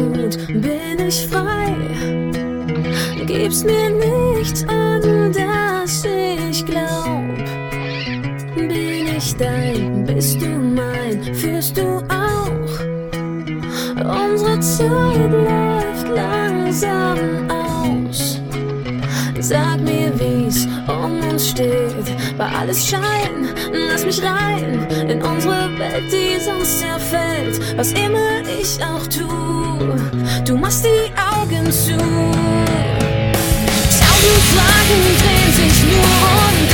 tut, bin ich frei. Gibst mir nichts an, das ich glaub. Bin ich dein, bist du mein, führst du auch? Unsere Zeit läuft langsam aus. Sag mir, wie's um uns steht, bei alles Schein, lass mich rein in unsere Welt, die sonst zerfällt. Was immer ich auch tu, du machst die Augen zu. Tausend Fragen drehen sich nur um